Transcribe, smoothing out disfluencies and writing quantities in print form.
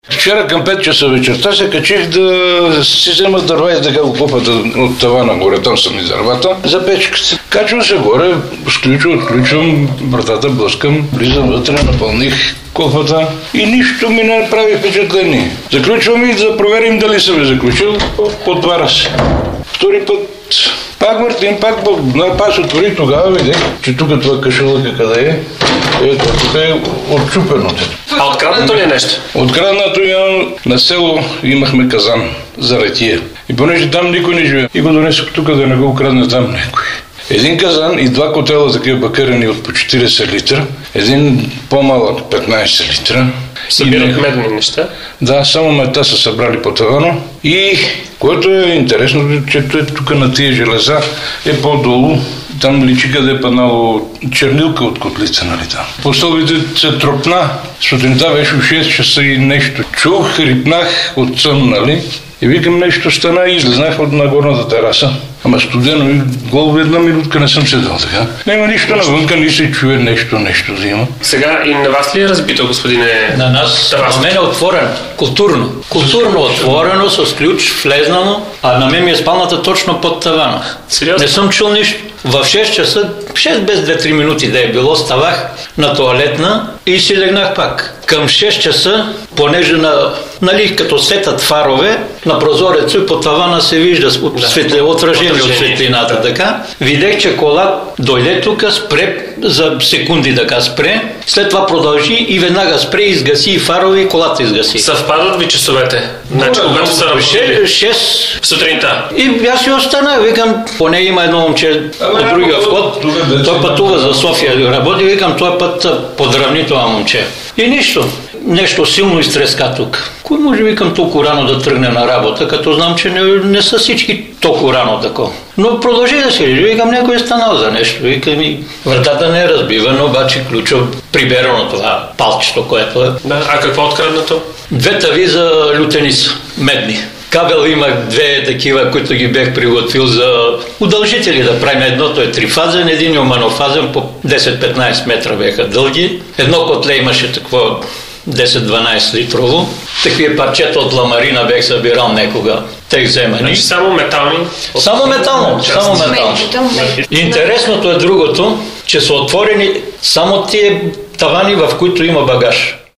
Вчера към 5 часа вечерта се качих да си взема дърва и да го купата от тавана горе, там са ми дървата, за печката. Качвам се горе, отключвам, вратата блъскам, влизам вътре, напълних кофата и нищо ми не прави впечатление. Заключвам и да проверим дали съм заключил, потваря се. Втори път пак въртим, пак се отвори, тогава видях, че тук това кашалъка къде е. Ето, тук е отчупено. А откраднато ли е нещо? Откраднато на село имахме казан за ратия. И понеже там никой не живее, и го донесох тук да не го украдне там някой. Един казан и два котела такива бакърени от по 40 литра, един по-малък 15 литра. Събират медни неща? Да, само мета са събрали по тавана. И което е интересно, че тук на тия железа е по-долу. Там личи къде е паднало чернилка от котлица, нали там. По стълбите се тропна. Сутринта беше в 6 часа и нещо. Чух, рипнах от сън, нали? И викам, нещо стана и излезнах от нагорната тераса. Ама студено и гол една минутка не съм седал така. Няма нищо навънка, ни се чуе нещо да има. Сега и на вас ли е разбито, господине? На нас, на мен е отворен, културно. Културно отворено, с ключ, влезнано, а на мен ми е спалната точно под тавана. Сериозно? Не съм чул нищо. В 6 часа, 6 без 2-3 минути да е било, ставах на тоалетна и си легнах пак. Към 6 часа, понеже нали, като светят фарове, на прозореца и по тавана се вижда отражение от светлината, така. Видях, че кола дойде тук, спре за секунди, така спре, след това продължи и веднага спре, изгаси и фарове и колата изгаси. Съвпадат ви часовете? Значи, когато са работили? 6 сутринта. И аз си останах, викам, поне има едно момче от другия вход, той пътува за София, работи, викам, този път подравни това момче. И нищо. Нещо силно изтреска тук. Кой може, викам, толкова рано да тръгне на работа, като знам, че не са всички толкова рано такова. Но продължи да се лежи, викам, някой е станал за нещо. Викам, и вратата не е разбивана, обаче ключа приберано това палчето, което е. Да, а какво откраднато? 2 тави за лютеница, медни. Кабел имах 2 такива, които ги бях приготвил за удължители да правим. Едното е трифазен, един е монофазен, по 10-15 метра бяха дълги. Едно котле имаше такова 10-12 литрово. Такива парчета от ламарина бях събирал некога. Те вземани. Значи само метални? Само метално. Интересното е другото, че са отворени само тия тавани, в които има багаж.